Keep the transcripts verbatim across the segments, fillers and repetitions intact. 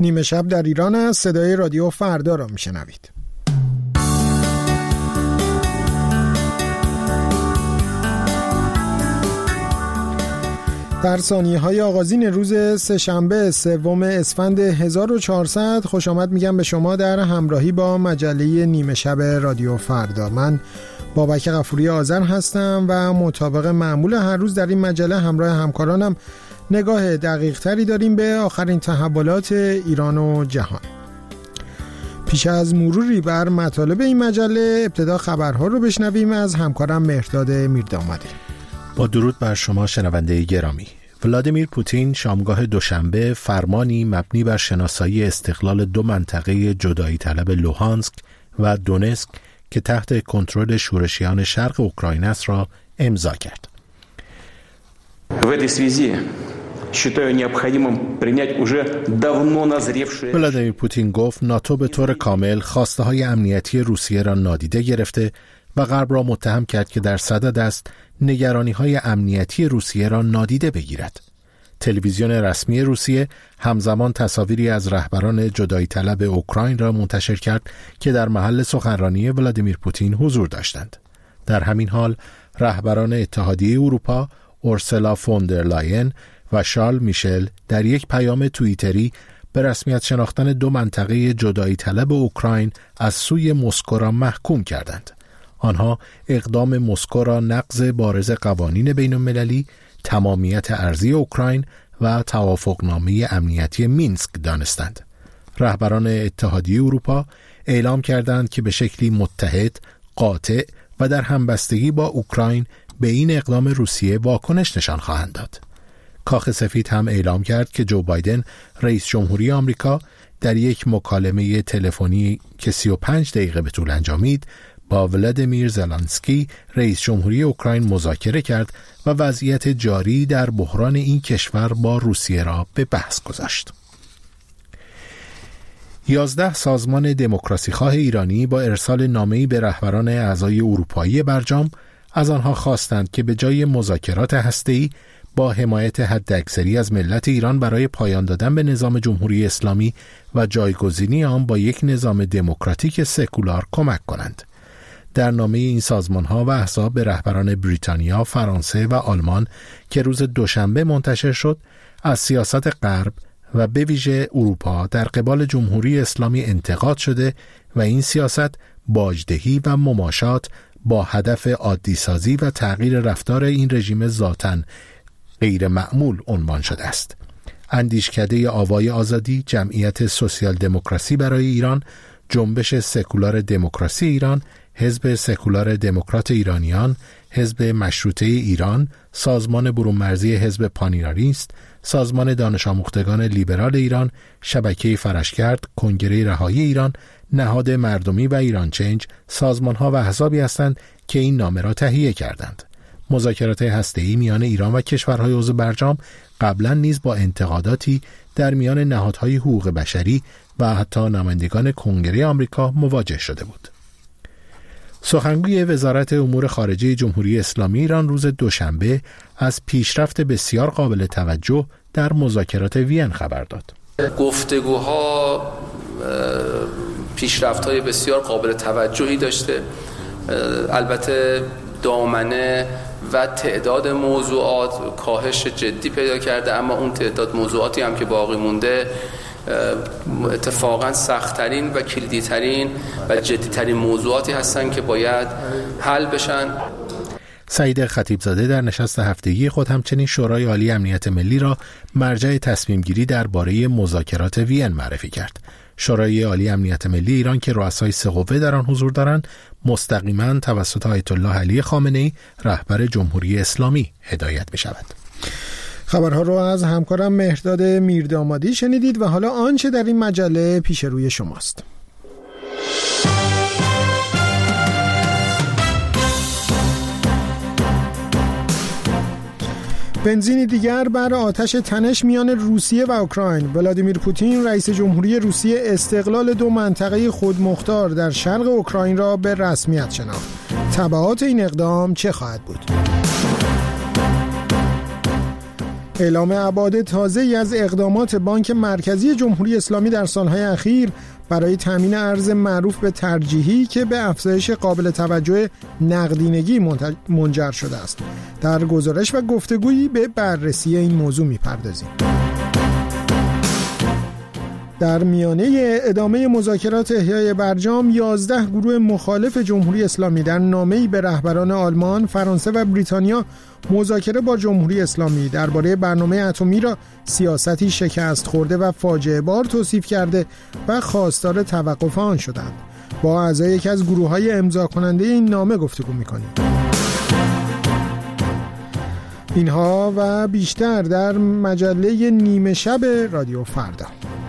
نیمه شب در ایران است. صدای رادیو فردا را میشنوید. در ثانیه‌های آغازین روز سه‌شنبه سوم اسفند هزار و چهارصد خوش آمد میگم به شما در همراهی با مجله نیمه شب رادیو فردا. من بابک غفوری آذر هستم و مطابق معمول هر روز در این مجله همراه همکارانم نگاه دقیق تری داریم به آخرین تحولات ایران و جهان. پیش از مروری بر مطالب این مجله ابتدا خبرها رو بشنویم از همکارم مهرداد میردامادی. با درود بر شما شنونده گرامی. ولادیمیر پوتین شامگاه دوشنبه فرمانی مبنی بر شناسایی استقلال دو منطقه جدایی طلب لوهانسک و دونسک که تحت کنترل شورشیان شرق اوکراین است را امضا کرد. ولادیمیر پوتین گفت ناتو به طور کامل خواسته های امنیتی روسیه را نادیده گرفته و غرب را متهم کرد که در صدد است نگرانی‌های امنیتی روسیه را نادیده بگیرد. تلویزیون رسمی روسیه همزمان تصاویری از رهبران جدایی طلب اوکراین را منتشر کرد که در محل سخنرانی ولادیمیر پوتین حضور داشتند. در همین حال رهبران اتحادیه اروپا اورسولا فون در لاین و شارل میشل در یک پیام توییتری به رسمیت شناختن دو منطقه جدایی طلب اوکراین از سوی مسکو را محکوم کردند. آنها اقدام مسکو را نقض بارز قوانین بین المللی، تمامیت ارضی اوکراین و توافقنامه امنیتی مینسک دانستند. رهبران اتحادیه اروپا اعلام کردند که به شکلی متحد، قاطع و در همبستگی با اوکراین به این اقدام روسیه واکنش نشان خواهند داد. کاخ سفید هم اعلام کرد که جو بایدن رئیس جمهوری آمریکا در یک مکالمه تلفنی که سی و پنج دقیقه به طول انجامید با ولادیمیر زلنسکی رئیس جمهوری اوکراین مذاکره کرد و وضعیت جاری در بحران این کشور با روسیه را به بحث گذاشت. یازده سازمان دموکراسی‌خواه ایرانی با ارسال نامه‌ای به رهبران اعضای اروپایی برجام از آنها خواستند که به جای مذاکرات هسته‌ای با حمایت حداکثری از ملت ایران برای پایان دادن به نظام جمهوری اسلامی و جایگزینی آن با یک نظام دموکراتیک سکولار کمک کنند. در نامه این سازمان‌ها و احزاب به رهبران بریتانیا، فرانسه و آلمان که روز دوشنبه منتشر شد، از سیاست غرب و به ویژه اروپا در قبال جمهوری اسلامی انتقاد شده و این سیاست باجدهی و مماشات با هدف عادی سازی و تغییر رفتار این رژیم ذاتاً غیر معمول عنوان شده است. اندیشکده آوای آزادی، جمعیت سوسیال دموکراسی برای ایران، جنبش سکولار دموکراسی ایران، حزب سکولار دموکرات ایرانیان، حزب مشروطه ایران، سازمان برون‌مرزی حزب پانیراریست، سازمان دانش آموختگان لیبرال ایران، شبکه فرشگرد، کنگره رهایی ایران، نهاد مردمی و ایران چنج سازمان‌ها و احزابی هستند که این نامه را تهیه کردند. مذاکرات هسته‌ای میان ایران و کشورهای عضو برجام قبلا نیز با انتقاداتی در میان نهادهای حقوق بشری و حتی نمایندگان کنگره آمریکا مواجه شده بود. سخنگوی وزارت امور خارجه جمهوری اسلامی ایران روز دوشنبه از پیشرفت بسیار قابل توجه در مذاکرات وین خبر داد. گفتگوها پیشرفت‌های بسیار قابل توجهی داشته. البته دامنه و تعداد موضوعات کاهش جدی پیدا کرده، اما اون تعداد موضوعاتی هم که باقی مونده اتفاقا سخت‌ترین و کلیدی‌ترین و جدی‌ترین موضوعاتی هستن که باید حل بشن. سعید خطیبزاده در نشست هفتگی خود همچنین شورای عالی امنیت ملی را مرجع تصمیم گیری درباره مذاکرات وین معرفی کرد. شورای عالی امنیت ملی ایران که رؤسای سه قوه در آن حضور دارند مستقیما توسط آیت الله علی خامنه‌ای رهبر جمهوری اسلامی هدایت می‌شود. خبرها رو از همکارم مهرداد میردامادی شنیدید و حالا آنچه در این مجله پیش روی شماست. بنزینی دیگر بر آتش تنش میان روسیه و اوکراین. ولادیمیر پوتین رئیس جمهوری روسیه استقلال دو منطقه خودمختار در شرق اوکراین را به رسمیت شناخت. تبعات این اقدام چه خواهد بود؟ اعلام ابعاد تازه‌ای از اقدامات بانک مرکزی جمهوری اسلامی در سالهای اخیر برای تامین ارز معروف به ترجیحی که به افزایش قابل توجه نقدینگی منجر شده است. در گزارش و گفتگویی به بررسی این موضوع می‌پردازیم. در میانه ادامه مذاکرات احیای برجام، یازده گروه مخالف جمهوری اسلامی در نامه‌ای به رهبران آلمان، فرانسه و بریتانیا مذاکره با جمهوری اسلامی درباره برنامه اتمی را سیاستی شکست خورده و فاجعه بار توصیف کرده و خواستار توقف آن شدند. با اعضای یکی از گروه‌های امضا کننده این نامه گفتگو می‌کنیم. اینها و بیشتر در مجله نیمه شب رادیو فردا.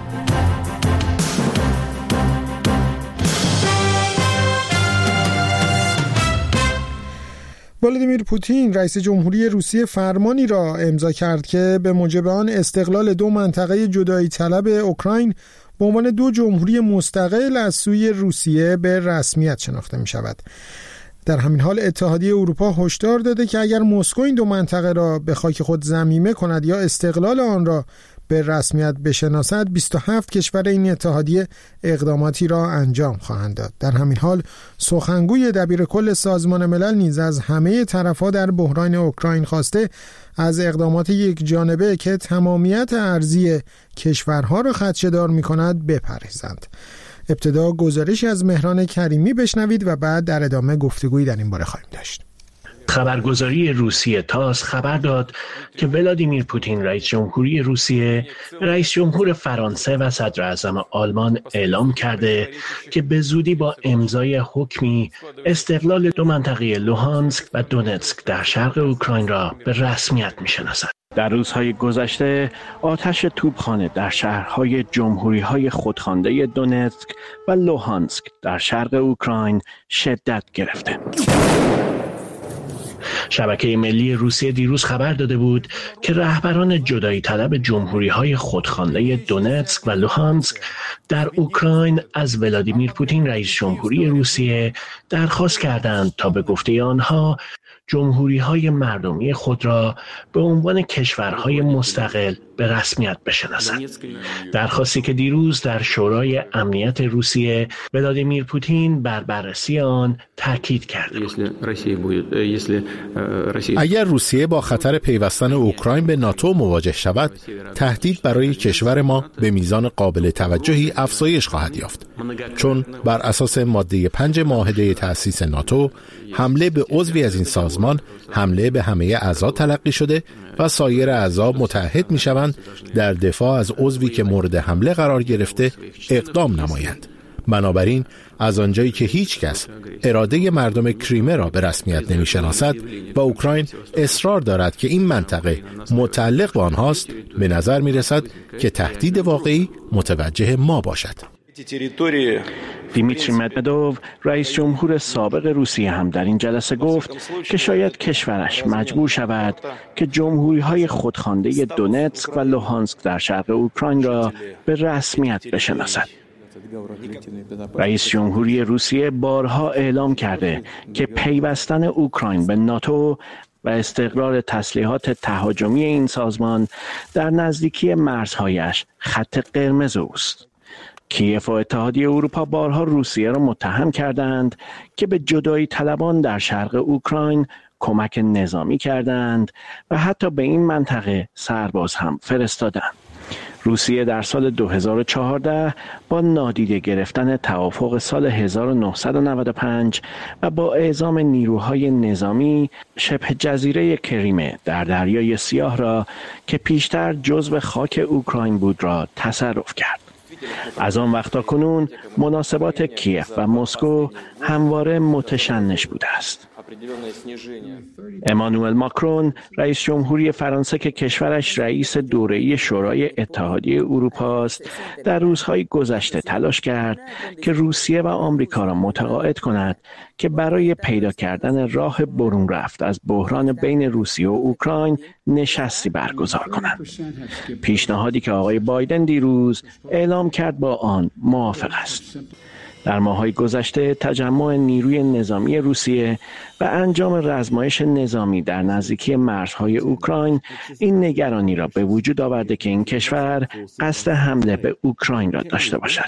ولادیمیر پوتین رئیس جمهوری روسیه فرمانی را امضا کرد که به موجب آن استقلال دو منطقه جدایی طلب اوکراین به عنوان دو جمهوری مستقل از سوی روسیه به رسمیت شناخته می شود. در همین حال اتحادیه اروپا هشدار داده که اگر مسکو این دو منطقه را به خاک خود ضمیمه کند یا استقلال آن را به رسمیت بشناسد، بیست و هفت کشور این اتحادیه اقداماتی را انجام خواهند داد. در همین حال سخنگوی دبیرکل سازمان ملل نیز از همه طرف‌ها در بحران اوکراین خواسته از اقدامات یک جانبه که تمامیت ارضی کشورها را خدشه‌دار می‌کند بپرهیزند. ابتدا گزارشی از مهران کریمی بشنوید و بعد در ادامه گفتگویی در این باره خواهیم داشت. خبرگزاری روسیه تاس خبر داد که ولادیمیر پوتین رئیس جمهوری روسیه، رئیس جمهور فرانسه و صدر اعظم آلمان اعلام کرده که به زودی با امضای حکمی استقلال دو منطقه لوهانسک و دونتسک در شرق اوکراین را به رسمیت می‌شناسد. در روزهای گذشته آتش توپخانه در شهرهای جمهوری‌های خودخوانده دونتسک و لوهانسک در شرق اوکراین شدت گرفته. شبکه ملی روسیه دیروز خبر داده بود که رهبران جدایی طلب جمهوری‌های خودخوانده دونتسک و لوهانسک در اوکراین از ولادیمیر پوتین رئیس جمهوری روسیه درخواست کردند تا به گفته آنها جمهوری‌های مردمی خود را به عنوان کشورهای مستقل به رسمیت بشناسند. درخواستی که دیروز در شورای امنیت روسیه ولادیمیر پوتین بر بررسی آن تاکید کرده بود. اگر روسیه با خطر پیوستن اوکراین به ناتو مواجه شود، تهدید برای کشور ما به میزان قابل توجهی افزایش خواهد یافت، چون بر اساس ماده پنج معاهده تأسیس ناتو، حمله به عضوی از این سازمان حمله به همه اعضا تلقی شده و سایر اعضا متحد می‌شوند در دفاع از عضوی که مورد حمله قرار گرفته اقدام نمایند. بنابراین از آنجایی که هیچ کس اراده مردم کریمه را به رسمیت نمی‌شناسد و اوکراین اصرار دارد که این منطقه متعلق به آنهاست، به نظر می‌رسد که تهدید واقعی متوجه ما باشد. دیمیتری مدودوف رئیس جمهور سابق روسیه هم در این جلسه گفت که شاید کشورش مجبور شود که جمهوری‌های خودخوانده دونتسک و لوهانسک در شرق اوکراین را به رسمیت بشناسد. رئیس جمهوری روسیه بارها اعلام کرده که پیوستن اوکراین به ناتو و استقرار تسلیحات تهاجمی این سازمان در نزدیکی مرزهایش خط قرمز اوست. کیف و اتحادیه اروپا بارها روسیه را متهم کردند که به جدایی طلبان در شرق اوکراین کمک نظامی کردند و حتی به این منطقه سرباز هم فرستادند. روسیه در سال دو هزار و چهارده با نادیده گرفتن توافق سال هزار و نهصد و نود و پنج و با اعزام نیروهای نظامی شبه جزیره کریمه در دریای سیاه را که پیشتر جزو خاک اوکراین بود را تصرف کرد. از آن وقتا کنون مناسبات کیف و مسکو همواره متشنج بوده است. امانوئل ماکرون رئیس جمهوری فرانسه که کشورش رئیس دوره‌ای شورای اتحادیه اروپا است، در روزهای گذشته تلاش کرد که روسیه و آمریکا را متقاعد کند که برای پیدا کردن راه برون رفت از بحران بین روسیه و اوکراین نشستی برگزار کنند. پیشنهادی که آقای بایدن دیروز اعلام کرد با آن موافق است. در ماه‌های گذشته تجمع نیروی نظامی روسیه و انجام رزمایش نظامی در نزدیکی مرزهای اوکراین این نگرانی را به وجود آورده که این کشور قصد حمله به اوکراین را داشته باشد.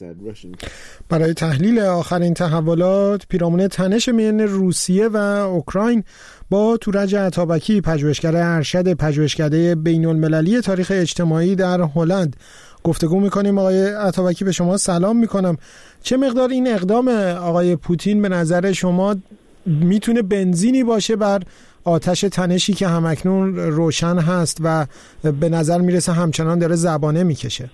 برای تحلیل آخرین تحولات پیرامون تنش میان روسیه و اوکراین با تورج عطابکی، پژوهشگر ارشد پژوهشکده بین‌المللی تاریخ اجتماعی در هلند گفتگو میکنیم. آقای عطابکی به شما سلام میکنم. چه مقدار این اقدام آقای پوتین به نظر شما میتونه بنزینی باشه بر آتش تنشی که همکنون روشن هست و به نظر میرسه همچنان داره زبانه میکشه؟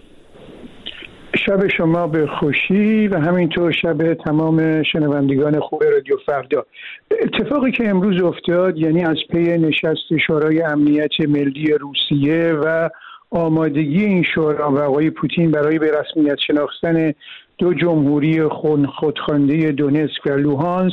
شب شما به خوشی و همینطور شب تمام شنوندگان خوب رادیو فردا. اتفاقی که امروز افتاد، یعنی از پی نشست شورای امنیت ملی روسیه و آمادگی این شورا و آقای پوتین برای به رسمیت شناختن دو جمهوری خودخوانده دونتسک و لوهانسک،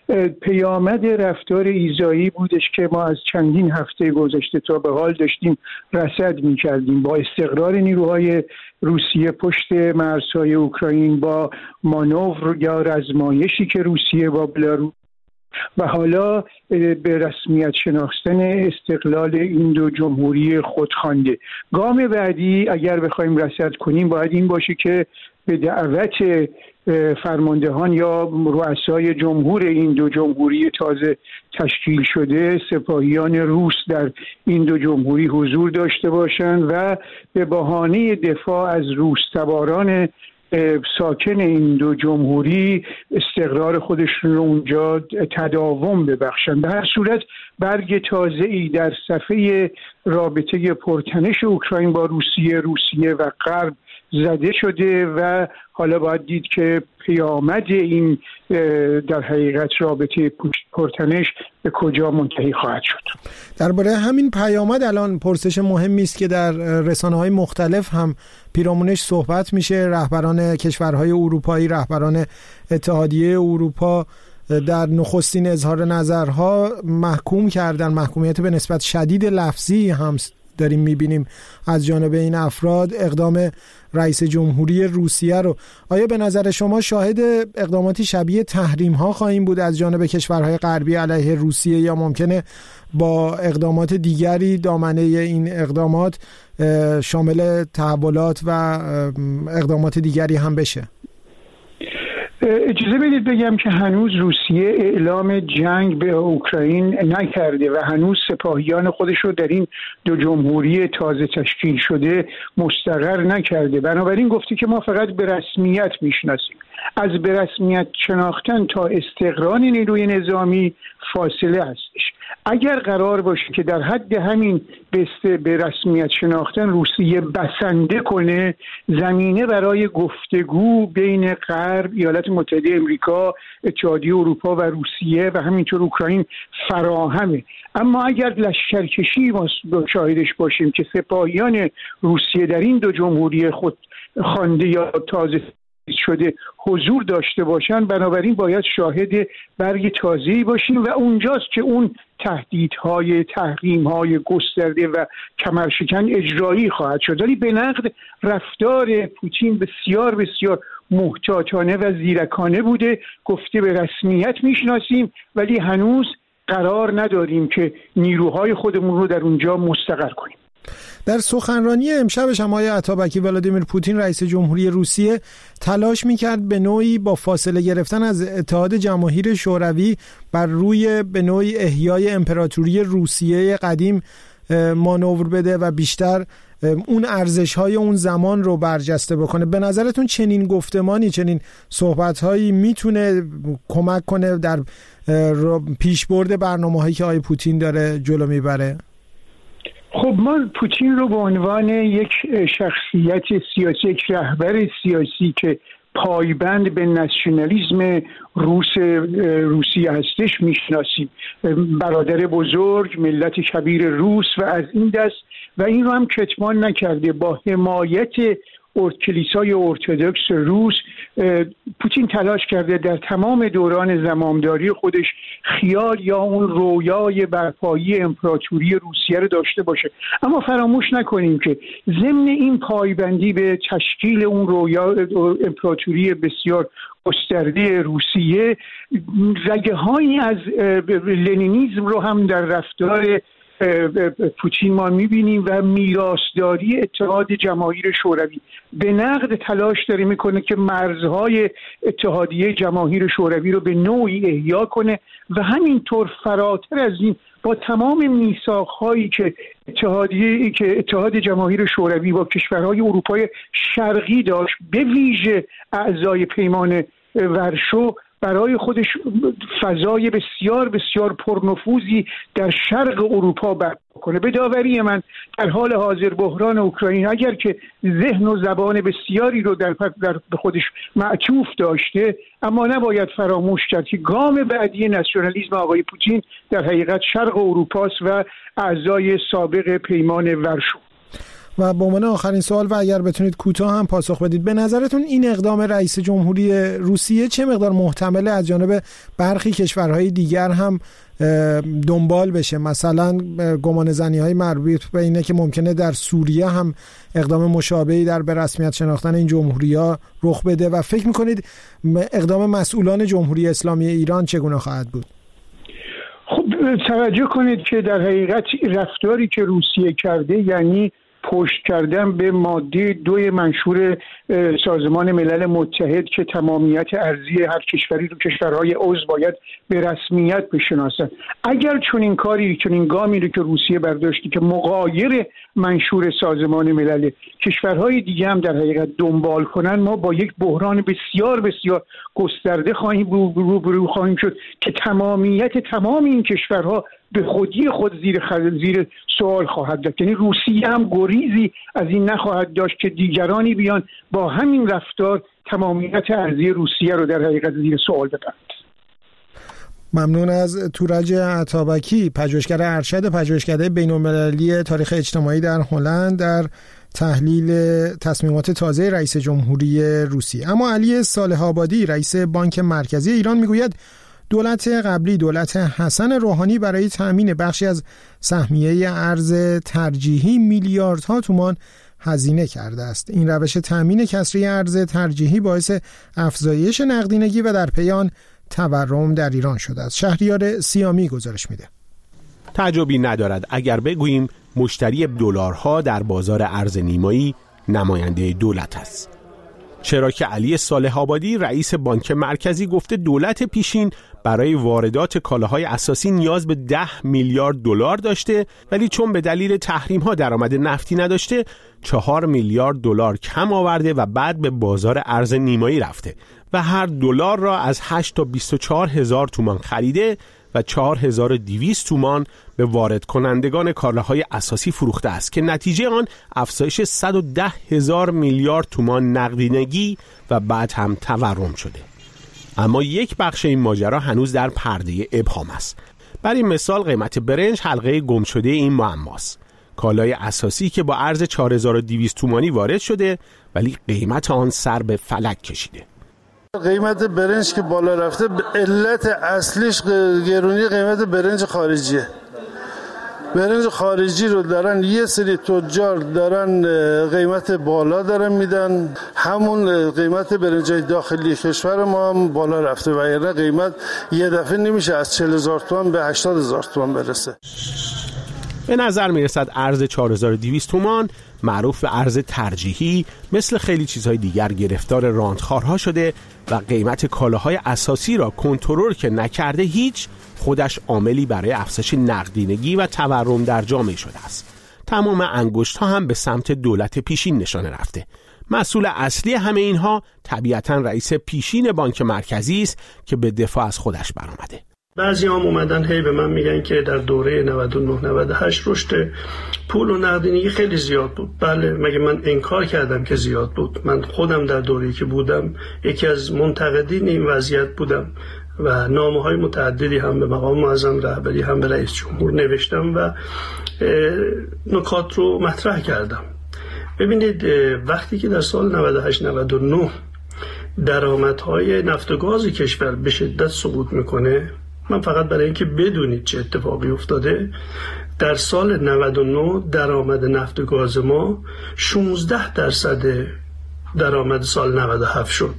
پیامد رفتار ایذایی بودش که ما از چندین هفته گذشته تا به حال داشتیم رصد می‌کردیم. با استقرار نیروهای روسیه پشت مرزهای اوکراین، با مانور یا رزمایشی که روسیه با بلاروس و حالا به رسمیت شناختن استقلال این دو جمهوری خودخوانده. گام بعدی اگر بخوایم رصد کنیم باید این باشه که به دعوت فرماندهان یا رؤسای جمهور این دو جمهوری تازه تشکیل شده سپاهیان روس در این دو جمهوری حضور داشته باشند و به بهانه دفاع از روس تباران ساکن این دو جمهوری استقرار خودشون رو اونجا تداوم ببخشند. به هر صورت برگ تازه‌ای در صفحه رابطه پرتنش اوکراین با روسیه، روسیه و غرب زده شده و حالا باید دید که پیامد این در حقیقت رابطه پرتنش به کجا منتهی خواهد شد. درباره همین پیامد الان پرسش مهمی است که در رسانه‌های مختلف هم پیرامونش صحبت میشه. رهبران کشورهای اروپایی، رهبران اتحادیه اروپا در نخستین اظهار نظرها محکوم کردن، محکومیت به نسبت شدید لفظی هم داریم میبینیم از جانب این افراد اقدام رئیس جمهوری روسیه رو. آیا به نظر شما شاهد اقداماتی شبیه تحریم ها خواهیم بود از جانب کشورهای غربی علیه روسیه، یا ممکنه با اقدامات دیگری دامنه این اقدامات شامل تحولات و اقدامات دیگری هم بشه؟ اجازه بدید بگم که هنوز روسیه اعلام جنگ به اوکراین نکرده و هنوز سپاهیان خودش رو در این دو جمهوری تازه تشکیل شده مستقر نکرده. بنابراین گفته که ما فقط به رسمیت میشناسیم. از به رسمیت شناختن تا استقرار نیروی نظامی فاصله هستش. اگر قرار باشه که در حد همین به رسمیت شناختن روسیه بسنده کنه، زمینه برای گفتگو بین غرب، ایالات متحده امریکا، اتحادیه اروپا و روسیه و همینطور اوکراین فراهمه. اما اگر لشکرکشی ما شاهدش باشیم که سپاهیان روسیه در این دو جمهوری خود خوانده یا تازه شده حضور داشته باشند، بنابراین باید شاهد برگ تازه‌ای باشیم و اونجاست که اون تهدیدهای، تحریم‌های گسترده و کمرشکن اجرایی خواهد شد. ولی به نقد رفتار پوتین بسیار بسیار محتاطانه و زیرکانه بوده. گفته به رسمیت میشناسیم ولی هنوز قرار نداریم که نیروهای خودمون رو در اونجا مستقر کنیم. در سخنرانی امشبش هم آقای عطابکی، ولادیمیر پوتین رئیس جمهوری روسیه تلاش میکرد به نوعی با فاصله گرفتن از اتحاد جماهیر شوروی بر روی به نوعی احیای امپراتوری روسیه قدیم مانور بده و بیشتر اون ارزش‌های اون زمان رو برجسته بکنه. به نظرتون چنین گفتمانی، چنین صحبت‌هایی میتونه کمک کنه در پیشبرد برنامه‌هایی که آقای پوتین داره جلو میبره؟ خب ما پوتین رو به عنوان یک شخصیت سیاسی، یک رهبر سیاسی که پایبند به ناسیونالیسم روس روسیه هستش میشناسیم. برادر بزرگ، ملت کبیر روس و از این دست، و این رو هم کتمان نکرده. با حمایت کلیسای ارتدوکس روس، پوتین تلاش کرده در تمام دوران زمامداری خودش خیال یا اون رویای برپایی امپراتوری روسیه رو داشته باشه. اما فراموش نکنیم که ضمن این پایبندی به تشکیل اون رویا امپراتوری بسیار گسترده روسیه، رگه‌هایی از لنینیسم رو هم در رفتار پوتین ما میبینیم و میراثداری اتحاد جماهیر شوروی. به نقد تلاش داره میکنه که مرزهای اتحادیه جماهیر شوروی رو به نوعی احیا کنه و همینطور فراتر از این با تمام میثاق‌هایی که اتحادیه که اتحاد جماهیر شوروی با کشورهای اروپای شرقی داشت، به ویژه اعضای پیمان ورشو، برای خودش فضای بسیار بسیار پرنفوذی در شرق اروپا برپا کنه. به داوری من در حال حاضر بحران اوکراین اگر که ذهن و زبان بسیاری رو در به خودش معطوف داشته، اما نباید فراموش کرد که گام بعدی ناسیونالیسم آقای پوتین در حقیقت شرق اروپاست و اعضای سابق پیمان ورشو. و به عنوان آخرین سوال و اگر بتونید کوتاه هم پاسخ بدید، به نظرتون این اقدام رئیس جمهوری روسیه چه مقدار محتمله از جانب برخی کشورهای دیگر هم دنبال بشه؟ مثلا گمان زنی های مربوط به اینه که ممکنه در سوریه هم اقدام مشابهی در به رسمیت شناختن این جمهوری‌ها رخ بده و فکر میکنید اقدام مسئولان جمهوری اسلامی ایران چگونه خواهد بود؟ خب توجه کنید که در حقیقت رفتاری که روسیه کرده، یعنی پشت کردن به ماده دوی منشور سازمان ملل متحد که تمامیت ارضی هر کشوری رو کشورهای عضو باید به رسمیت بشناسند، اگر چنین کاری چنین گامی رو که روسیه برداشتی که مغایر منشور سازمان ملل، کشورهای دیگه هم در حقیقت دنبال کنن، ما با یک بحران بسیار بسیار گسترده خواهیم روبرو خواهیم شد که تمامیت تمام این کشورها به خودی خود زیر زیر سوال خواهد داشت. یعنی روسیه هم گریزی از این نخواهد داشت که دیگرانی بیان با همین رفتار تمامیت ارضی روسیه رو در حقیقت زیر سوال ببرند. ممنون از تورج عطابکی، پژوهشگر ارشد پژوهشکده بین‌المللی تاریخ اجتماعی در هلند، در تحلیل تصمیمات تازه رئیس جمهوری روسیه. اما علی صالح آبادی، رئیس بانک مرکزی ایران، میگوید دولت قبلی، دولت حسن روحانی، برای تأمین بخشی از سهمیه ارز ترجیحی میلیاردها تومان هزینه کرده است. این روش تأمین کسری ارز ترجیحی باعث افزایش نقدینگی و در پی آن تورم در ایران شده است. شهریار سیامی گزارش میده. تعجبی ندارد اگر بگوییم مشتری دلارها در بازار ارز نیمایی نماینده دولت است. چرا که علی صالح آبادی، رئیس بانک مرکزی، گفته دولت پیشین برای واردات کالاهای اساسی نیاز به ده میلیارد دلار داشته، ولی چون به دلیل تحریم‌ها درآمد نفتی نداشته، چهار میلیارد دلار کم آورده و بعد به بازار ارز نیمایی رفته و هر دلار را از هشت تا بیست و چهار هزار تومان خریده و چهار هزار و دویست تومان به وارد کنندگان کالاهای اساسی فروخته است که نتیجه آن افزایش صد و ده هزار میلیارد تومان نقدینگی و بعد هم تورم شده. اما یک بخش این ماجرا هنوز در پرده ابهام است. برای مثال قیمت برنج حلقه گم شده این معماست. کالای اساسی که با ارز چهار هزار و دویست تومانی وارد شده ولی قیمت آن سر به فلک کشیده. قیمت برنج که بالا رفته، علت اصلیش گرونی قیمت برنج خارجیه. برنج خارجی رو دارن یه سری تجار دارن قیمت بالا دارن میدن، همون قیمت برنج داخلی کشور ما هم بالا رفته و یعنی قیمت یه دفعه نمیشه از چهل هزار تومان به هشتاد هزار تومان برسه. به نظر میرسد ارز چهار هزار و دویست تومان معروف به ارز ترجیحی مثل خیلی چیزهای دیگر گرفتار راندخوارها شده و قیمت کالاهای اساسی را کنترل که نکرده هیچ، خودش عاملی برای افزایش نقدینگی و تورم در جامعه شده است. تمام انگشت‌ها هم به سمت دولت پیشین نشانه رفته. مسئول اصلی همه اینها طبیعتاً رئیس پیشین بانک مرکزی است که به دفاع از خودش برآمده. بعضی هم اومدن هی به من میگن که در دوره نود و نه نود و هشت رشد پول و نقدینگی خیلی زیاد بود. بله، مگه من انکار کردم که زیاد بود؟ من خودم در دوره‌ای که بودم یکی از منتقدین این وضعیت بودم و نامه‌های متعددی هم به مقام معظم رهبری هم به رئیس جمهور نوشتم و نکات رو مطرح کردم. ببینید وقتی که در سال نود و هشت نود و نه درآمدهای نفت و گاز کشور به شدت سقوط میکنه، من فقط برای اینکه بدونید چه اتفاقی افتاده، در سال نود و نه درآمد نفت و گاز ما شانزده درصد درآمد سال نود و هفت شد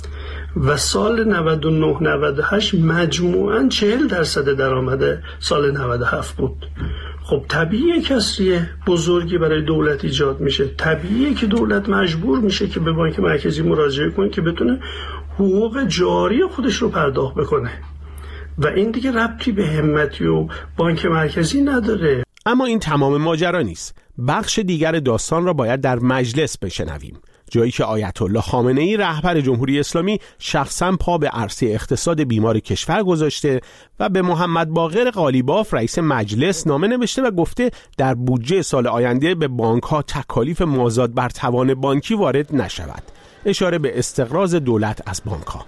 و سال نود و نه نود و هشت مجموعاً چهل درصد درآمد سال نود و هفت بود. خب طبیعیه کسری بزرگی برای دولت ایجاد میشه، طبیعیه که دولت مجبور میشه که به بانک مرکزی مراجعه کنه که بتونه حقوق جاری خودش رو پرداخت بکنه و این دیگه ربطی به همتی و بانک مرکزی نداره. اما این تمام ماجرا نیست. بخش دیگر داستان را باید در مجلس بشنویم، جایی که آیت الله خامنه ای رهبر جمهوری اسلامی شخصا پا به عرصه اقتصاد بیمار کشور گذاشته و به محمد باقر قالیباف رئیس مجلس نامه نوشته و گفته در بودجه سال آینده به بانک‌ها تکالیف مازاد بر توان بانکی وارد نشود. اشاره به استقراض دولت از بانک‌ها.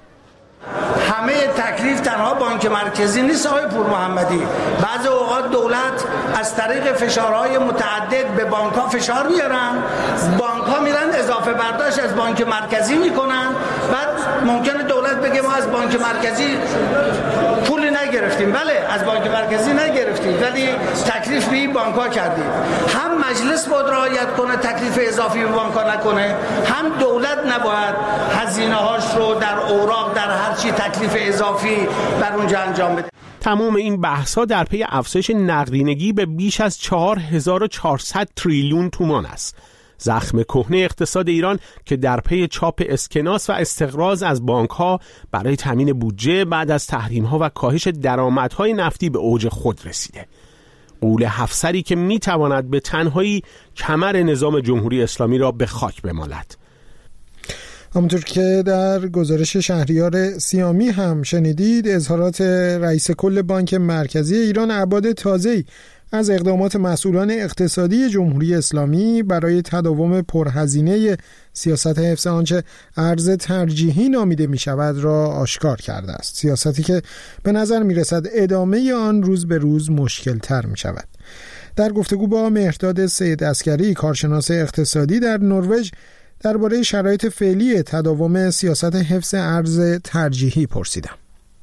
همه تکلیف تنها بانک مرکزی نیست آقای پور محمدی. بعضی اوقات دولت از طریق فشارهای متعدد به بانک‌ها فشار میارن، بانک‌ها میرن اضافه برداشت از بانک مرکزی میکنن، بعد ممکنه دولت بگه ما از بانک مرکزی پولی نگرفتیم. بله از بانک مرکزی نگرفتیم ولی تکلیف به این بانک‌ها کردیم. هم مجلس باید رعایت کنه تکلیف اضافی به بانک‌ها نکنه، هم دولت نباید هزینه‌هاش رو در اوراق در هر چی تکلیف اضافی بر اونجا انجام بده. تمام این بحث‌ها در پی افزایش نقدینگی به بیش از چهار هزار و چهارصد تریلیون تومان است. زخم کهنه اقتصاد ایران که در پی چاپ اسکناس و استقراض از بانک‌ها برای تامین بودجه بعد از تحریم‌ها و کاهش درآمدهای نفتی به اوج خود رسیده. غول هفسری که می‌تواند به تنهایی کمر نظام جمهوری اسلامی را به خاک بمالد. همونطور که در گزارش شهریار سیامی هم شنیدید، اظهارات رئیس کل بانک مرکزی ایران عباد تازه‌ای از اقدامات مسئولان اقتصادی جمهوری اسلامی برای تداوم پرهزینه سیاست حفظ آنچه ارز ترجیحی نامیده می شود را آشکار کرده است. سیاستی که به نظر می رسد ادامه آن روز به روز مشکل تر می شود. در گفتگو با مهرداد سید عسکری کارشناس اقتصادی در نروژ درباره شرایط فعلی تداوم سیاست حفظ ارز ترجیحی پرسیدم.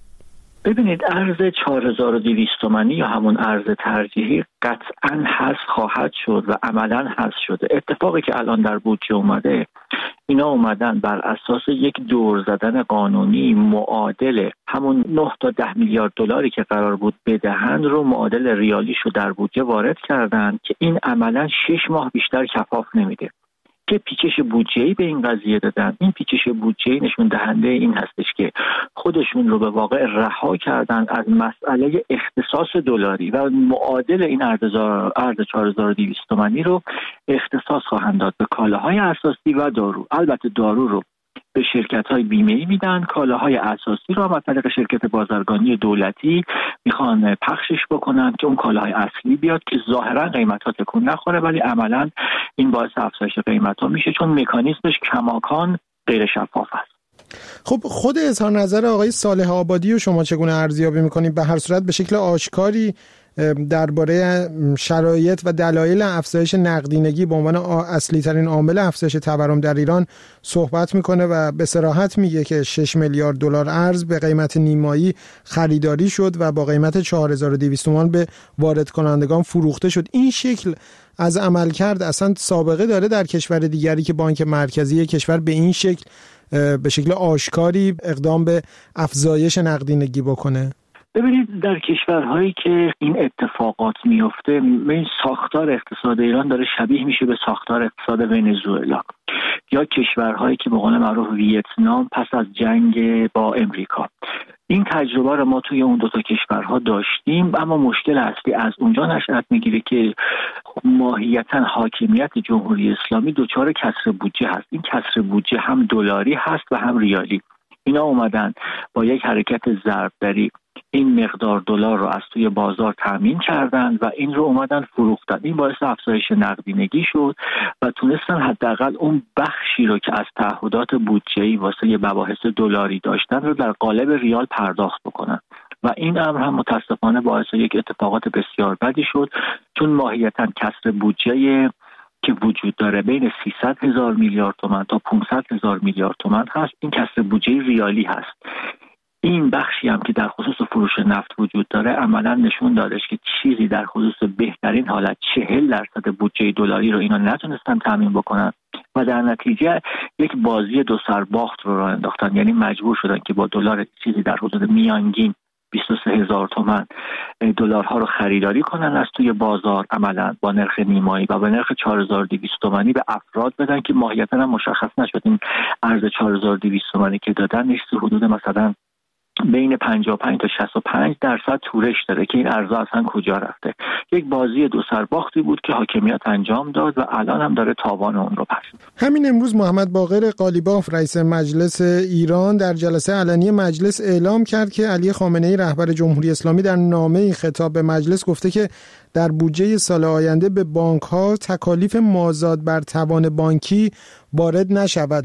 ببینید ارز چهار هزار و دویست تومانی یا همون ارز ترجیحی قطعاً حذف خواهد شد و عملاً حذف شده. اتفاقی که الان در بودجه اومده، اینا اومدن بر اساس یک دور زدن قانونی معادل همون نه تا ده میلیارد دلاری که قرار بود بدهند رو معادل ریالیشو در بودجه وارد کردن که این عملاً شش ماه بیشتر کفاف نمیده. که پیچش بودجه‌ای به این قضیه دادن. این پیچش بودجه‌ای نشون دهنده این هستش که خودشون رو به واقع رها کردن از مسئله اختصاص دلاری و معادل این ارز چهار هزار و دویست تومانی رو اختصاص خواهند داد به کالاهای اساسی و دارو. البته دارو رو به شرکت‌های بیمه‌ای میدن، کالاهای اساسی رو هم از طریق شرکت بازرگانی دولتی میخوان پخشش بکنن که اون کالاهای اصلی بیاد که ظاهرا قیمت‌ها تکون نخوره ولی عملاً این باعث افزایش قیمت‌ها میشه چون مکانیزمش کماکان غیر شفاف است. خب خود اظهار نظر آقای صالح آبادی و شما چگونه ارزیابی می‌کنید؟ به هر صورت به شکل آشکاری درباره شرایط و دلایل افزایش نقدینگی به عنوان اصلی ترین عامل افزایش تورم در ایران صحبت میکنه و به صراحت میگه که شش میلیارد دلار ارز به قیمت نیمایی خریداری شد و با قیمت چهار هزار و دویست تومان به وارد کنندگان فروخته شد. این شکل از عملکرد اصلا سابقه داره در کشور دیگری که بانک مرکزی کشور به این شکل به شکل آشکاری اقدام به افزایش نقدینگی بکنه؟ ببینید در کشورهایی که این اتفاقات میفته، این ساختار اقتصاد ایران داره شبیه میشه به ساختار اقتصاد ونزوئلا یا کشورهایی که به قول معروف ویتنام پس از جنگ با امریکا. این تجربه رو ما توی اون دو تا کشورها داشتیم، اما مشکل اصلی از اونجا نشأت میگیره که ماهیتاً حاکمیت جمهوری اسلامی دچار کسر بودجه هست. این کسر بودجه هم دلاری هست و هم ریالی. اینا اومدن با یک حرکت ضربدری این مقدار دلار رو از توی بازار تامین کردن و این رو اومدن فروختن. این باعث افزایش نقدینگی شد و تونستن حداقل اون بخشی رو که از تعهدات بودجه‌ای واسه مباحث دلاری داشتن رو در قالب ریال پرداخت بکنن و این امر هم متاسفانه باعث یک اتفاقات بسیار بدی شد چون ماهیتاً کسر بودجه که وجود داره بین سیصد هزار میلیارد تومان تا پانصد هزار میلیارد تومان هست. این کسر بودجه ریالی هست. این بخشی هم که در خصوص فروش نفت وجود داره عملا نشون دادش که چیزی در خصوص بهترین حالت چهل درصد بودجه دلاری رو اینا نتونستن تامین بکنن و در نتیجه یک بازی دو سر باخت رو راه انداختن. یعنی مجبور شدن که با دلار چیزی در حدود میانگین بیست و سه هزار تومان دلارها رو خریداری کنن از توی بازار، عملا با نرخ نیمایی و با نرخ چهار هزار و دویست تومانی به افراد بدن که ماهیتا هم مشخص نشد. این ارز چهار هزار و دویست تومانی که دادن نیست حدود مثلا بین پنجاه و پنج تا شصت و پنج درصد تورش داره که این ارزها اصلا کجا رفته. یک بازی دو سرباختی بود که حاکمیت انجام داد و الان هم داره تاوان اون رو پس. همین امروز محمد باقر قالیباف رئیس مجلس ایران در جلسه علنی مجلس اعلام کرد که علی خامنه‌ای رهبر جمهوری اسلامی در نامه‌ای خطاب به مجلس گفته که در بودجه سال آینده به بانک‌ها تکالیف مازاد بر توان بانکی وارد نشود.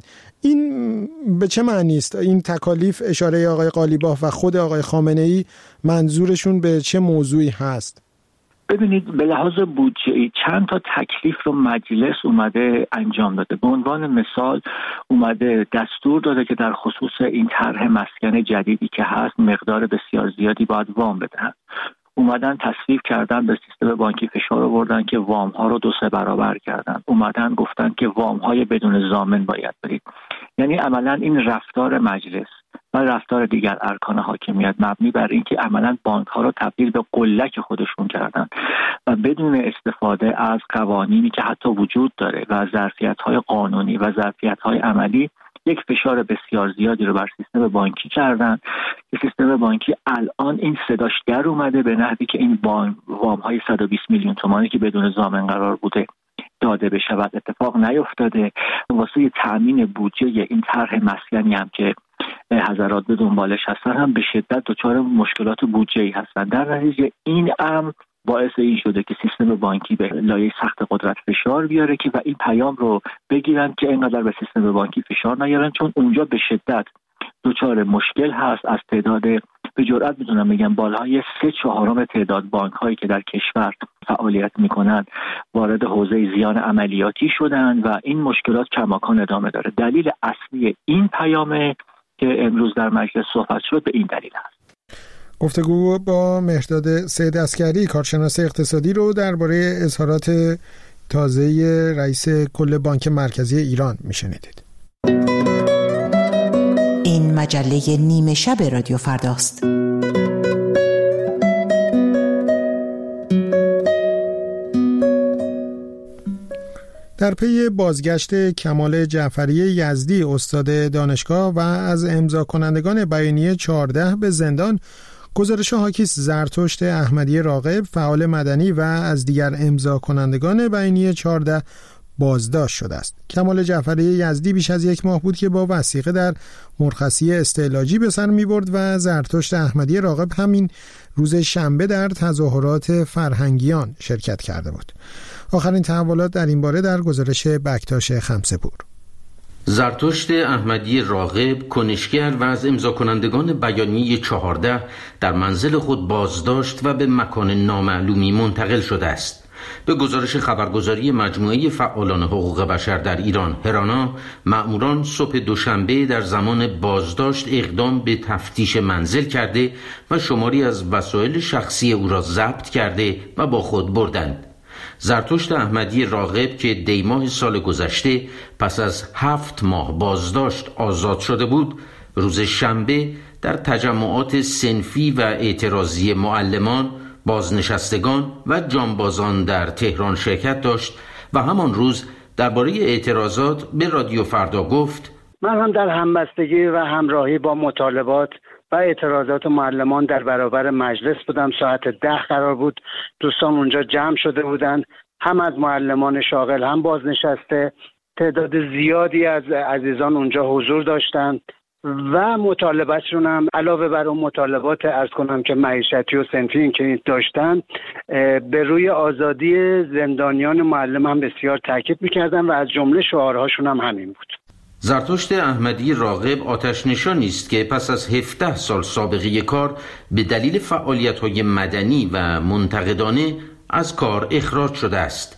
این به چه معنی است؟ این تکالیف اشاره آقای قالیباف و خود آقای خامنه‌ای منظورشون به چه موضوعی هست؟ ببینید به لحاظ بودجه‌ای چند تا تکلیف رو مجلس اومده انجام داده. به عنوان مثال اومده دستور داده که در خصوص این طرح مسکن جدیدی که هست مقدار بسیار زیادی باید وام بدهند. اومدن تصویب کردن به سیستم بانکی فشار آوردن که وام ها رو دو سه برابر کردن. اومدن گفتن که وام های بدون ضامن باید برید. یعنی عملا این رفتار مجلس و رفتار دیگر ارکان حاکمیت مبنی بر اینکه عملا بانک ها رو تبدیل به قلک خودشون کردن و بدون استفاده از قوانینی که حتی وجود داره و ظرفیت های قانونی و ظرفیت های عملی یک فشار بسیار زیادی رو بر سیستم بانکی کردن که سیستم بانکی الان این صداش در اومده به نحوی که این وام های صد و بیست میلیون تومانی که بدون ضامن قرار بوده داده بشود اتفاق نیفتاده. واسه تامین بودجه این طرح مسکنی هم که حضرات به دنبالش هستن هم به شدت دچار مشکلات بودجه‌ای هستن. در نتیجه این امر باعث این شده که سیستم بانکی به لایه سخت قدرت فشار بیاره که و این پیام رو بگیرن که اینقدر به سیستم بانکی فشار نیارن، چون اونجا به شدت دچار مشکل هست. از تعداد به جرئت میتونم بگم بالای سه چهارم تعداد بانک هایی که در کشور فعالیت میکنن وارد حوزه زیان عملیاتی شدن و این مشکلات کماکان ادامه داره. دلیل اصلی این پیامه که امروز در مجلس صحبت شد به این دلیل هست. گفتگو با مهرداد سید عسکری کارشناس اقتصادی رو درباره اظهارات تازه رئیس کل بانک مرکزی ایران میشنیدید. این مجله نیمه شب رادیو فرداست. در پی بازگشت کمال جعفری یزدی استاد دانشگاه و از امضا کنندگان بیانیه چهارده به زندان، گزارش حاکی زرتشت احمدی راغب فعال مدنی و از دیگر امضا کنندگان بیانیه چهارده بازداشت شده است. کمال جعفری یزدی بیش از یک ماه بود که با وثیقه در مرخصی استعلاجی به سر می برد و زرتشت احمدی راغب همین روز شنبه در تظاهرات فرهنگیان شرکت کرده بود. آخرین تحولات در این باره در گزارش بکتاش خمسه‌پور. زرتشت احمدی راغب کنشگر و از امضا کنندگان بیانیه چهارده در منزل خود بازداشت و به مکان نامعلومی منتقل شده است. به گزارش خبرگزاری مجموعه فعالان حقوق بشر در ایران هرانا، مأموران صبح دوشنبه در زمان بازداشت اقدام به تفتیش منزل کرده و شماری از وسایل شخصی او را ضبط کرده و با خود بردند. زرتشت احمدی راغب که دیماه سال گذشته پس از هفت ماه بازداشت آزاد شده بود، روز شنبه در تجمعات صنفی و اعتراضی معلمان، بازنشستگان و جانبازان در تهران شرکت داشت و همان روز درباره اعتراضات به رادیو فردا گفت: من هم در همبستگی و همراهی با مطالبات و اعتراضات معلمان در برابر مجلس بودم. ساعت ده قرار بود دوستان اونجا جمع شده بودند، هم از معلمان شاغل هم بازنشسته. تعداد زیادی از عزیزان اونجا حضور داشتند و مطالباتشون هم علاوه بر اون مطالبات عرض کنم که معیشتی و صنفی که داشتن، به روی آزادی زندانیان معلم هم بسیار تاکید میکردن و از جمله شعارهاشون هم همین بود. زرتشت احمدی راغب آتش نشانی است که پس از هفده سال سابقه کار به دلیل فعالیت‌های مدنی و منتقدانه از کار اخراج شده است.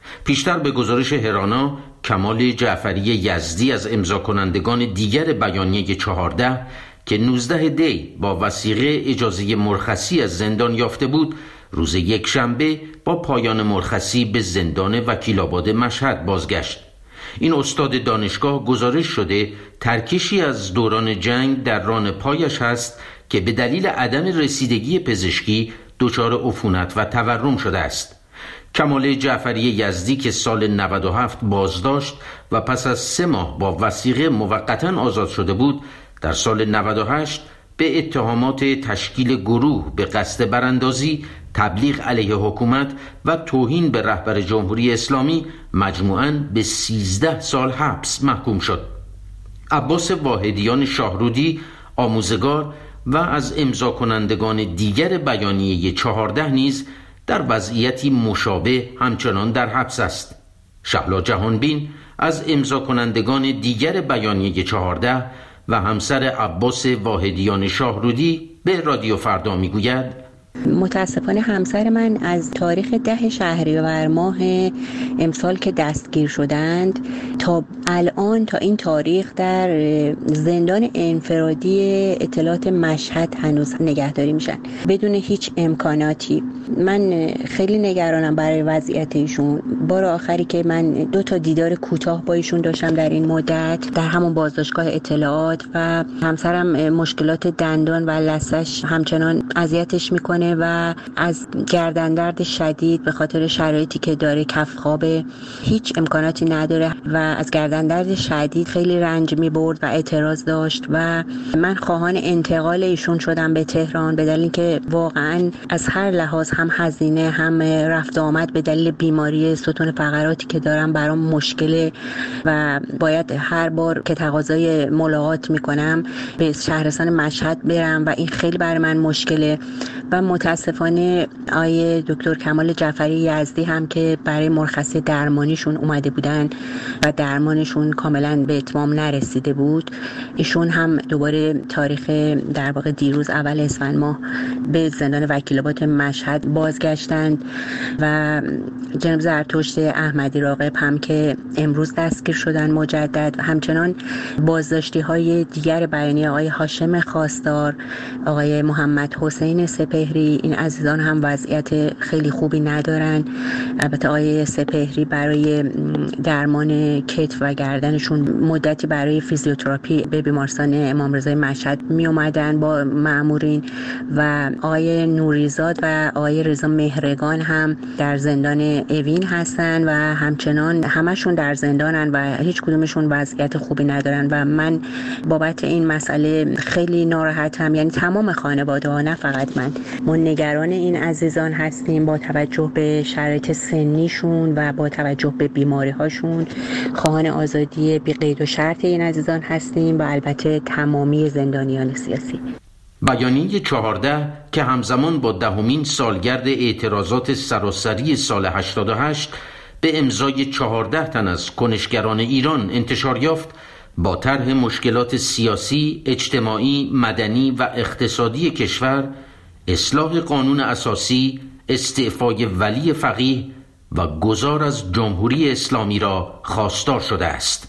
پیشتر به گزارش هرانا، کمال جعفری یزدی از امضا کنندگان دیگر بیانیه چهارده که نوزده دی با وثیقه اجازه مرخصی از زندان یافته بود، روز یک شنبه با پایان مرخصی به زندان وکیل‌آباد مشهد بازگشت. این استاد دانشگاه گزارش شده ترکشی از دوران جنگ در ران پایش هست که به دلیل عدم رسیدگی پزشکی دچار عفونت و تورم شده است. کمال جعفری یزدی که سال نود و هفت بازداشت و پس از سه ماه با وثیقه موقتاً آزاد شده بود، در سال نود و هشت به اتهامات تشکیل گروه به قصد براندازی، تبلیغ علیه حکومت و توهین به رهبر جمهوری اسلامی مجموعاً به سیزده سال حبس محکوم شد. عباس واحدیان شاهرودی، آموزگار و از امضا کنندگان دیگر بیانیه چهارده نیز در وضعیتی مشابه همچنان در حبس است. شهلا جهانبین از امضا کنندگان دیگر بیانیه چهارده و همسر عباس واحدیان شاهرودی به رادیو فردا میگوید: متاسفانه همسر من از تاریخ ده شهریور ماه امسال که دستگیر شدند تا الان، تا این تاریخ در زندان انفرادی اطلاعات مشهد هنوز نگهداری میشن بدون هیچ امکاناتی. من خیلی نگرانم برای وضعیت ایشون. بار آخری که من دو تا دیدار کوتاه با ایشون داشتم در این مدت در همون بازداشتگاه اطلاعات و همسرم مشکلات دندان و لثه‌اش همچنان اذیتش میکنه و از گردن درد شدید به خاطر شرایطی که داره، کف خواب، هیچ امکاناتی نداره و از گردن درد شدید خیلی رنج میبرد و اعتراض داشت و من خواهان انتقال ایشون شدم به تهران به دلیل که واقعا از هر لحاظ، هم هزینه هم رفت آمد به دلیل بیماری ستون فقراتی که دارم برام مشکله و باید هر بار که تقاضای ملاقات میکنم به شهرستان مشهد برم و این خیلی برای من مشکله. و متاسفانه آیه دکتر کمال جعفری یزدی هم که برای مرخصی درمانیشون اومده بودن و درمانشون کاملا به اتمام نرسیده بود، ایشون هم دوباره تاریخ در واقع دیروز اول اسفند ماه به زندان وکیل‌آباد مشهد بازگشتند و جناب زرتشت احمدی راغب هم که امروز دستگیر شدن مجدد. همچنان بازداشتی های دیگر بیانیه آقای هاشم خواستار، آقای محمد حسین سپهری، این عزیزان هم وضعیت خیلی خوبی ندارن. البته آقای سپهری برای درمان کتف و گردنشون مدتی برای فیزیوتراپی به بیمارستان امام رضای مشهد می اومدن با مأمورین و آقای نوریزاد و آقای رضا مهرگان هم در زندان اوین هستن و همچنان همشون در زندانن و هیچ کدومشون وضعیت خوبی ندارن و من بابت این مسئله خیلی ناراحتم. یعنی تمام خانواده ها، نه فقط من، ما نگران این عزیزان هستیم با توجه به شرایط سنیشون و با توجه به بیماری هاشون. خواهان آزادی بی قید و شرط این عزیزان هستیم و البته تمامی زندانیان سیاسی. بیانیه چهارده که همزمان با دهمین سالگرد اعتراضات سراسری سال هشتاد و هشت به امضای چهارده تن از کنشگران ایران انتشار یافت، با طرح مشکلات سیاسی، اجتماعی، مدنی و اقتصادی کشور، اصلاح قانون اساسی، استعفای ولی فقیه و گذار از جمهوری اسلامی را خواستار شده است.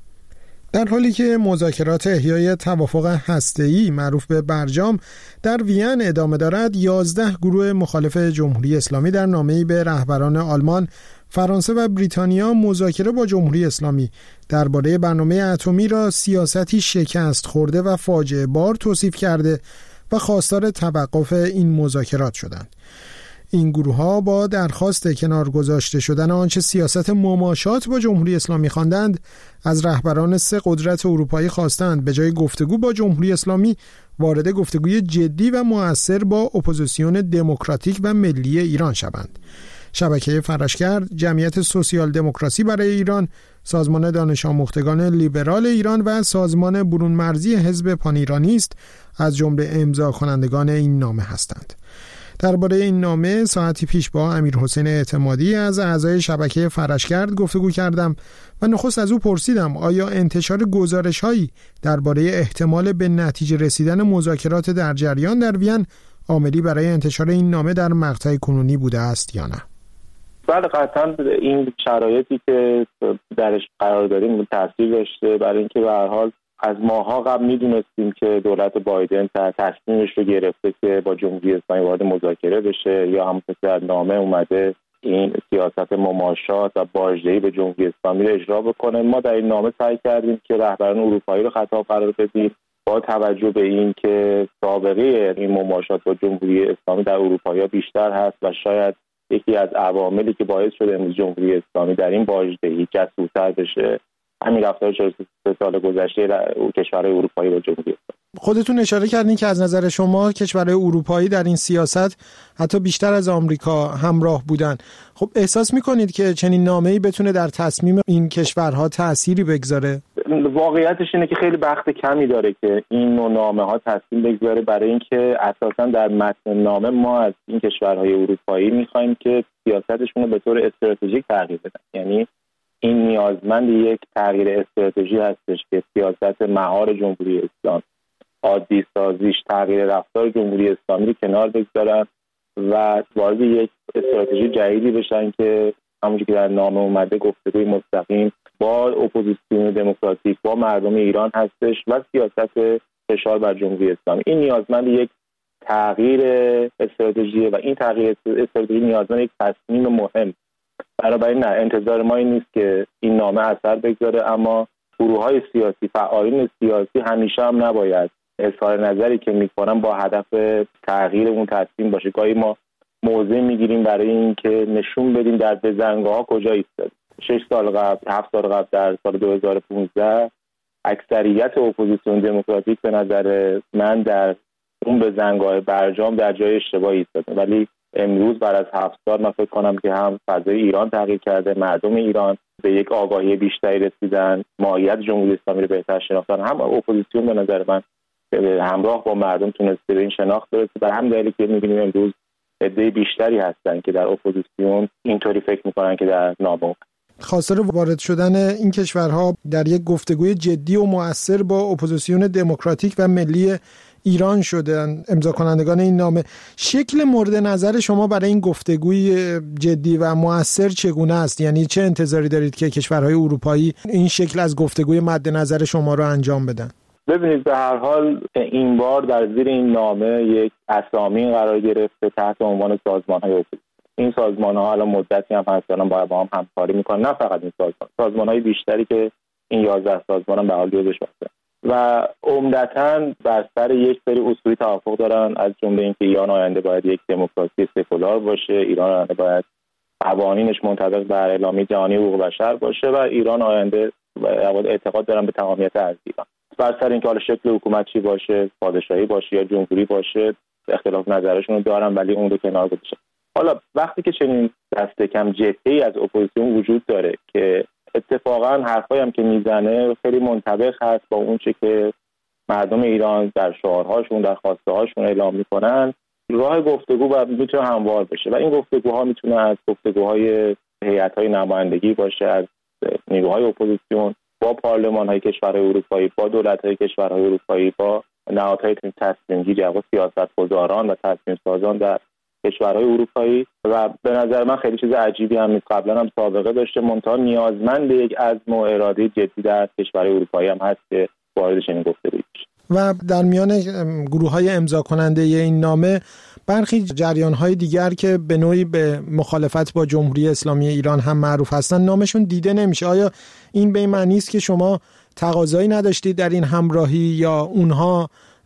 در حالی که مذاکرات احیای توافق هسته‌ای معروف به برجام در وین ادامه دارد، یازده گروه مخالف جمهوری اسلامی در نامه‌ای به رهبران آلمان، فرانسه و بریتانیا مذاکره با جمهوری اسلامی درباره برنامه اتمی را سیاستی شکست خورده و فاجعه بار توصیف کرده و خواستار توقف این مذاکرات شدند. این گروه ها با درخواست کنار گذاشته شدن آنچه سیاست مماشات با جمهوری اسلامی خواندند، از رهبران سه قدرت اروپایی خواستند به جای گفتگو با جمهوری اسلامی وارد گفتگوی جدی و مؤثر با اپوزیسیون دموکراتیک و ملی ایران شوند. شبکه فرشگرد، جمعیت سوسیال دموکراسی برای ایران، سازمان دانش آموختگان لیبرال ایران و سازمان برون مرزی حزب پان ایرانیست از جمله امضا کنندگان این نامه هستند. درباره این نامه ساعتی پیش با امیر حسین اعتمادی از اعضای شبکه فرشگرد گفتگو کردم و نخست از او پرسیدم آیا انتشار گزارش‌هایی درباره احتمال به نتیجه رسیدن مذاکرات در جریان در وین عاملی برای انتشار این نامه در مقطع کنونی بوده است یا نه. بله قطعا این شرایطی که درش قرار داریم تاثیر داشته، برای اینکه به هر حال از ماها قبل میدونستیم که دولت بایدن تصمیمش رو گرفته که با جمهوری اسلامی وارد مذاکره بشه، یا همونطور که در نامه اومده این سیاست مماشات و باجدهی به جمهوری اسلامی رو اجرا بکنه. ما در این نامه سعی کردیم که رهبران اروپایی رو خطاب قرار بدیم با توجه به این که سابقه این مماشات با جمهوری اسلامی در اروپا بیشتر هست و شاید یکی از عواملی که باعث شده امروز جمهوری اسلامی در این باجدهی جسورتر بشه همین رفتار چهل و سه سال گذشته کشورهای اروپایی با جمهوری اسلامی. خودتون اشاره کردین که از نظر شما کشورهای اروپایی در این سیاست حتی بیشتر از آمریکا همراه بودن. خب احساس میکنید که چنین نامه‌ای بتونه در تصمیم این کشورها تأثیری بگذاره؟ واقعیتش اینه که خیلی وقت کمی داره که این نوع نامه‌ها تأثیر بگذاره، برای اینکه اساساً در متن نامه ما از این کشورهای اروپایی می‌خوایم که سیاستشون رو به طور استراتژیک تغییر بدن. یعنی این نیازمند یک تغییر استراتژی هستش که سیاست مهار جمهوری اسلامی، عادی سازیش، تغییر رفتار جمهوری اسلامی رو کنار بگذارن و وارد یک استراتژی جدیدی بشن که همونجوری که در نامه اومده گفتگوی مستقیم با اپوزیسیون دموکراتیک با مردم ایران هستش و سیاست فشار بر جمهوری اسلامی. این نیازمند یک تغییر استراتژی و این تغییر استراتژی نیازمند یک تصمیم مهم. بنابراین نه، انتظار ما این نیست که این نامه اثر بگذاره، اما گروه‌های سیاسی، فعالین سیاسی همیشه هم نباید اظهار نظری که میکنن با هدف تغییر اون تصمیم باشه. گاهی ما موضع میگیریم برای اینکه نشون بدیم در بزنگاه‌ها کجا ایستادیم. شش سال قبل، هفت سال قبل، در سال دو هزار و پانزده اکثریت اپوزیسیون دموکراتیک به نظر من در اون بزنگاه برجام در جای اشتباهی ایستادن، ولی امروز بعد از هفت سال من فکر کنم که هم فضای ایران تغییر کرده، مردم ایران به یک آگاهی بیشتری رسیدن، ماهیت جمهوری اسلامی رو بهتر شناختن، هم اپوزیسیون به نظر من همراه با مردم تونسته به این شناخت برسه. به همین دلیل که می‌بینیم امروز عده بیشتری هستن که در اپوزیسیون اینطوری فکر می‌کنن که در نامه. خواستار وارد شدن این کشورها در یک گفتگوی جدی و مؤثر با اپوزیسیون دموکراتیک و ملی ایران شدن امضا کنندگان این نامه. شکل مورد نظر شما برای این گفتگوی جدی و مؤثر چگونه است؟ یعنی چه انتظاری دارید که کشورهای اروپایی این شکل از گفتگوی مد نظر شما رو انجام بدن؟ ببینید، به هر حال این بار در زیر این نامه یک اسامی قرار گرفته تحت عنوان سازمان‌های اپوزیسیون. این سازمان‌ها الان مدتی هم هستن باید با هم همکاری میکنن، نه فقط این سازمان، سازمان‌های بیشتری که این یازده سازمان هم به حال جزش هستن و عمدتاً بر سر یک سری اصولی توافق دارن، از جمله اینکه ایران آینده باید یک دموکراسی سکولار باشه، ایران آینده باید قوانینش منطبق بر اعلامیه جهانی حقوق بشر باشه و ایران آینده اعتقاد دارن به تمامیت ارض ایران. بر سر اینکه حالا شکل حکومت چی باشه، پادشاهی باشه یا جمهوری باشه، اختلاف نظرشون رو دارن ولی اون رو کنار گذاشتن. حالا وقتی که چنین دست کم جبهه‌ای از اپوزیسیون وجود داره که اتفاقا حرفایی هم که میزنه خیلی منطبق هست با اون چه که مردم ایران در شعارهاشون، در خواسته هاشون اعلام میکنن، راه گفتگو باید میتونه هموار بشه و این گفتگوها میتونه از گفتگوهای هیئت‌های نمایندگی باشه، از نیروهای اپوزیسیون با پارلمان‌های کشورهای اروپایی، با دولت‌های کشورهای اروپایی، با نهادهای تصمیم‌گیری و سیاست‌گذاران و تصمیم‌سازان در کشورهای اروپایی و به نظر من خیلی چیز عجیبی هم نیست. قبلا هم سابقه داشته، منتها نیازمند یک عزم و اراده جدی در کشورهای اروپایی هم هست که وارد چنین گفتگویی بشه. و در میان گروه‌های امضا کننده این نامه برخی جریان‌های دیگر که به نوعی به مخالفت با جمهوری اسلامی ایران هم معروف هستن نامشون دیده نمیشه. آیا این به این معنی است که شما تقاضایی نداشتید در این همراهی یا اونها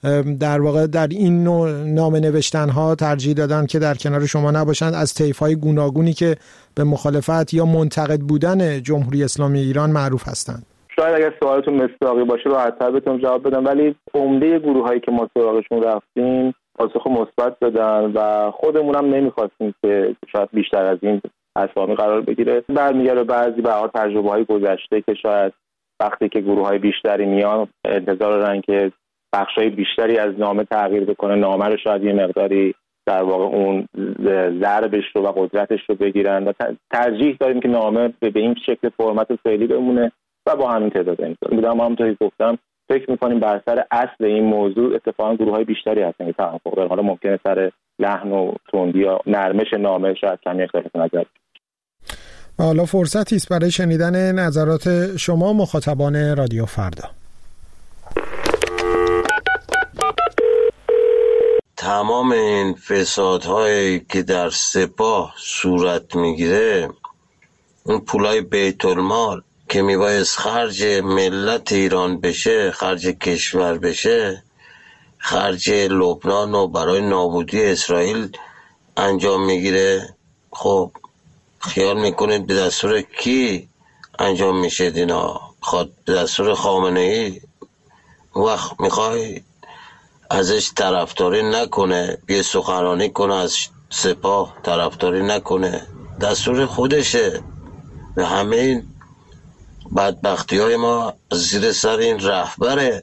در واقع در این نوع نامه نوشتن‌ها ترجیح دادن که در کنار شما نباشند از طیف‌های گوناگونی که به مخالفت یا منتقد بودن جمهوری اسلامی ایران معروف هستند؟ شاید اگر سوالتون مصداقی باشه راحت‌تر بتونم جواب بدم، ولی عمده گروه‌هایی که ما سراغشون رفتیم پاسخ مثبت دادن و خودمون هم نمی‌خواستیم که شاید بیشتر از این اسامی قرار بگیره. برمیگره بعضی به هر تجربه‌های گذشته که شاید وقتی که گروه‌های بیشتری میان انتظار دارن که بخشای بیشتری از نامه تغییر بکنه، نامه رو شاید یه مقداری در واقع اون ضربش رو و قدرتش رو بگیرن و ترجیح داریم که نامه به این شکل فرمت فعلی بمونه و با همین تعداد انسان بودم. همونطوری گفتم فکر می‌کنیم بر سر اصل این موضوع اتفاقا گروه‌های بیشتری هستن که توافق دارن. حالا ممکنه سر لحن و تندی یا نرمش نامه شاید کمی اختلاف نظر. و حالا فرصتی است برای شنیدن نظرات شما مخاطبان رادیو فردا. تمام این فسادهایی که در سپاه صورت میگیره، اون پولای بیت المال که میبایست خرج ملت ایران بشه، خرج کشور بشه، خرج لبنان و برای نابودی اسرائیل انجام میگیره. خب خیال میکنید به دستور کی انجام میشه اینا؟ خود به دستور خامنه ای؟ وقت میخوای ازش طرفداری نکنه، بیه سخنرانی کنه از سپاه، طرفداری نکنه، دستور خودشه. به همه این بدبختی های ما زیر سر این رهبره.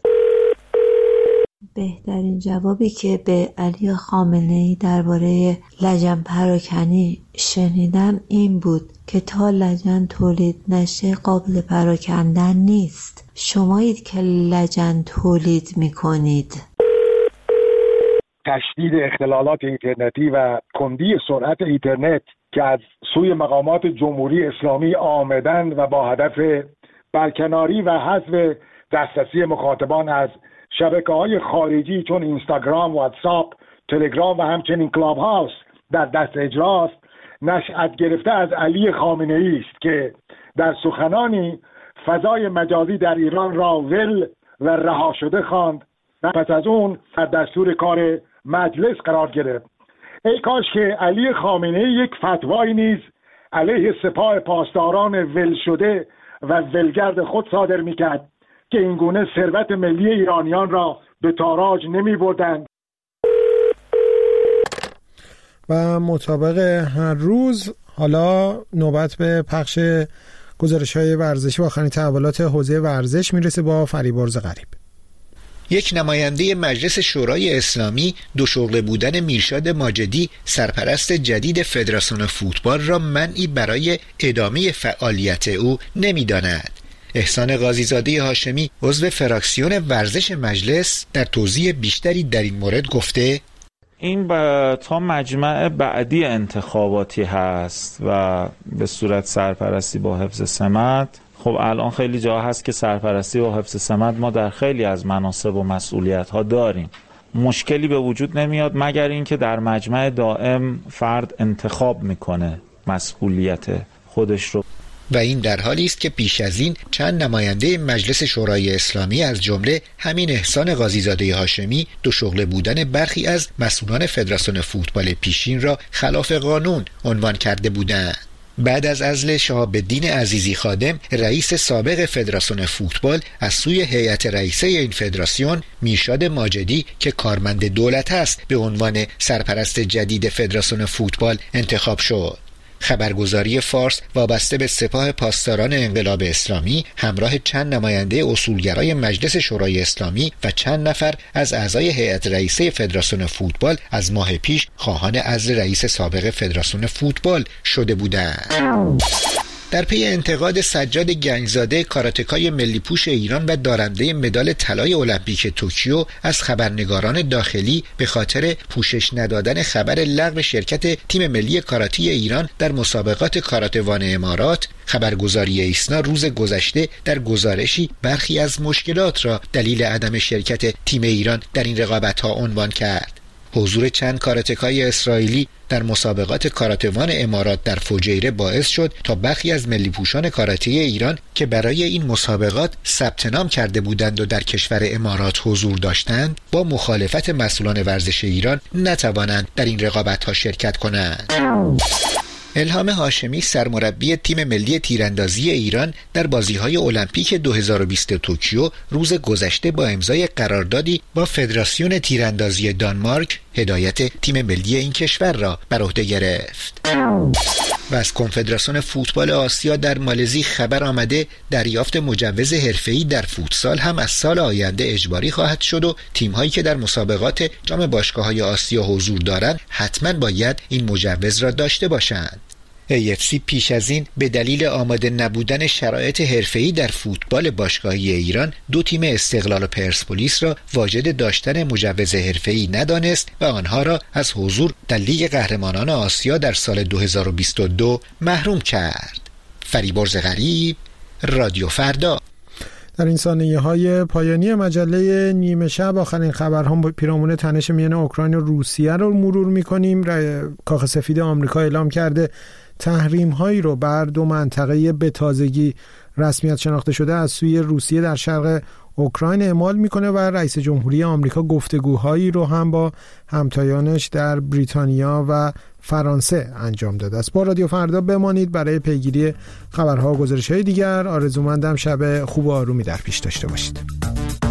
بهترین جوابی که به علی خامنه‌ای درباره لجن پراکنی شنیدم این بود که تا لجن تولید نشه قابل پراکندن نیست. شمایید که لجن تولید میکنید. تشدید اختلالات اینترنتی و کندی سرعت اینترنت که از سوی مقامات جمهوری اسلامی آمدند و با هدف برکناری و حذف دسترسی مخاطبان از شبکه‌های خارجی چون اینستاگرام، واتساپ، تلگرام و همچنین کلاب هاوس در دست اجراست، نشأت گرفته از علی خامنه‌ای است که در سخنانی فضای مجازی در ایران را ول و رها شده خواند و پس از اون در دستور کار مجلس قرار گرفت. ای کاش که علی خامنه‌ای یک فتوایی نیز علیه سپاه پاسداران ول شده و ولگرد خود صادر میکرد که اینگونه ثروت ملی ایرانیان را به تاراج نمی بردند. و مطابق هر روز حالا نوبت به پخش گزارش‌های ورزشی و آخرین تحولات حوزه ورزش میرسه با فریبرز غریب. یک نماینده مجلس شورای اسلامی دو شغله بودن میرشاد ماجدی سرپرست جدید فدراسیون فوتبال را منعی برای ادامه فعالیت او نمی‌داند. احسان قاضیزاده هاشمی عضو فراکسیون ورزش مجلس در توضیح بیشتری در این مورد گفته این با تا مجمع بعدی انتخاباتی هست و به صورت سرپرستی با حفظ سمت. خب الان خیلی جا هست که سرپرستی و حفظ سمت ما در خیلی از مناصب و مسئولیت ها داریم. مشکلی به وجود نمیاد مگر اینکه در مجمع دائم فرد انتخاب میکنه مسئولیت خودش رو. و این در حالی است که پیش از این چند نماینده مجلس شورای اسلامی از جمله همین احسان قاضیزاده هاشمی دو شغله بودن برخی از مسئولان فدراسیون فوتبال پیشین را خلاف قانون عنوان کرده بودند. بعد از عزل شهاب الدین عزیزی خادم رئیس سابق فدراسیون فوتبال از سوی هیئت رئیسه این فدراسیون، میرشاد ماجدی که کارمند دولت است به عنوان سرپرست جدید فدراسیون فوتبال انتخاب شد. خبرگزاری فارس وابسته به سپاه پاسداران انقلاب اسلامی همراه چند نماینده اصولگرای مجلس شورای اسلامی و چند نفر از اعضای هیئت رئیسه فدراسیون فوتبال از ماه پیش خواهان عزل رئیس سابق فدراسیون فوتبال شده بودند. در پی انتقاد سجاد گنجزاده کاراتکای ملی پوش ایران و دارنده مدال طلای المپیک توکیو از خبرنگاران داخلی به خاطر پوشش ندادن خبر لغو شرکت تیم ملی کاراته ایران در مسابقات کاراتوان امارات، خبرگزاری ایسنا روز گذشته در گزارشی برخی از مشکلات را دلیل عدم شرکت تیم ایران در این رقابت‌ها عنوان کرد. حضور چند کاراتکای اسرائیلی در مسابقات کاراتوان امارات در فجیره باعث شد تا برخی از ملی پوشان کاراته ایران که برای این مسابقات ثبت نام کرده بودند و در کشور امارات حضور داشتند با مخالفت مسئولان ورزش ایران نتوانند در این رقابت‌ها شرکت کنند. الهام هاشمی سرمربی تیم ملی تیراندازی ایران در بازی‌های المپیک دو هزار و بیست توکیو روز گذشته با امضای قراردادی با فدراسیون تیراندازی دانمارک هدایت تیم ملی این کشور را بر عهده گرفت. و از کنفدراسیون فوتبال آسیا در مالزی خبر آمده دریافت مجوز حرفه‌ای در فوتسال هم از سال آینده اجباری خواهد شد و تیم‌هایی که در مسابقات جام باشگاه‌های آسیا حضور دارند حتما باید این مجوز را داشته باشند. ای اف سی پیش از این به دلیل آماده نبودن شرایط حرفه‌ای در فوتبال باشگاهی ایران دو تیم استقلال و پرسپولیس را واجد داشتن مجوز حرفه‌ای ندانست و آنها را از حضور در لیگ قهرمانان آسیا در سال دو هزار و بیست و دو محروم کرد. فریبرز غریب، رادیو فردا. در این ثانیه های پایانی مجله نیمه شب آخرین خبرها پیرامون تنش میان اوکراین و روسیه رو مرور می‌کنیم. کاخ سفید آمریکا اعلام کرده تحریم هایی رو بر دو منطقه به تازگی رسمیت شناخته شده از سوی روسیه در شرق اوکراین اعمال میکنه و رئیس جمهوری آمریکا گفتگوهایی رو هم با همتایانش در بریتانیا و فرانسه انجام داده است. با رادیو فردا بمانید برای پیگیری خبرها و گزارش‌های دیگر. آرزومندم شب خوب و آرومی در پیش داشته باشید.